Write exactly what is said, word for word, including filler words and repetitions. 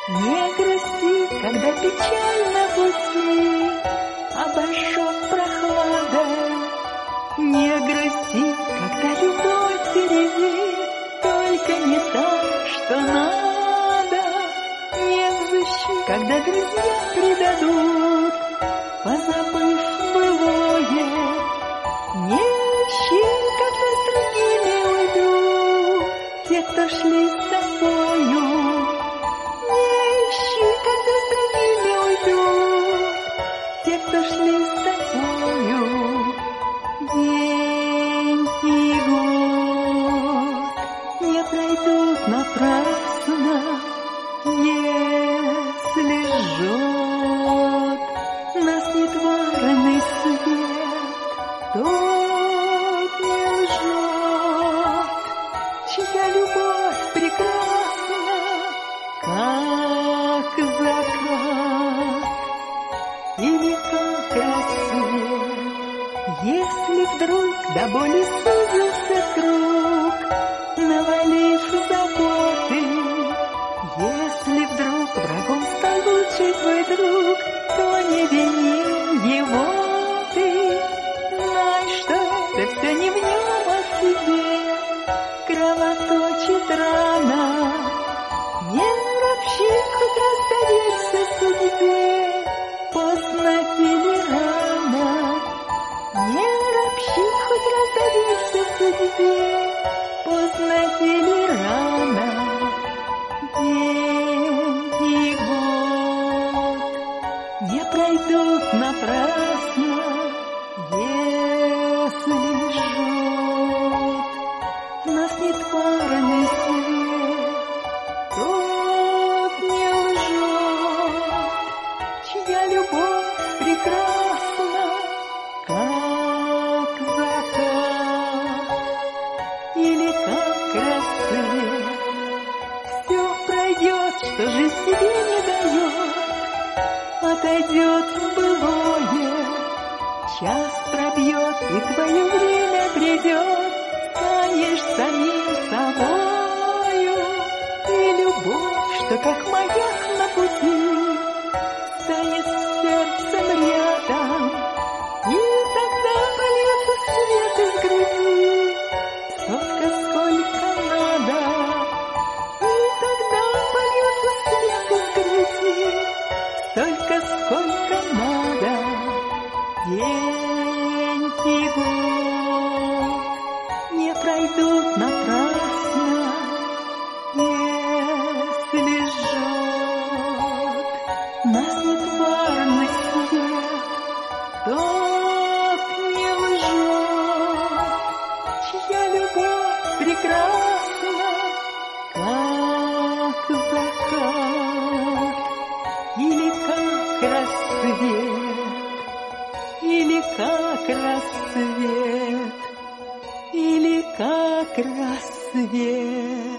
Не грусти, когда печаль на пути обожжет прохлада. Не грусти, когда любовь впереди, только не так, что надо. Не взыщи, когда друзья предадут, позабыв былое. Не ищи, когда с другими уйдут те, кто шли с тобою. Когда с другими уйдут те, кто шли с тобою. День и год не пройдут напрасно, если жжет нас нетварный свет. Тот не лжет, чья любовь прекрасна, как закат или как рассвет. Если вдруг до боли сузился круг, навалив заботы, если вдруг врагом стал лучший твой друг, то не вини его ты. Знай, что это все не в нем, а в тебе кровоточит рана. Не ропщи, хоть раз доверься судьбе, поздно или рано. Не ропщи, хоть раз доверься судьбе, поздно или рано. День и год не пройдут напрасно, если жжет нас нетварный свет. Тот не лжет, чья любовь прекрасна, как закат или как рассвет. Все пройдет, что жизнь тебе не дает, отойдет в былое. Час пробьет, и твое время придет, станешь самим собою. И любовь, что как маяк на пути, станет сердцем рядом, и тогда польется свет из груди, столько, сколько надо. И тогда польется свет из груди, столько, сколько надо. День и год не пройдут напрасно, если жжет нас нетварный свет. Тот не лжет, чья любовь прекрасна, как закат или как рассвет, или как рассвет, или как рассвет.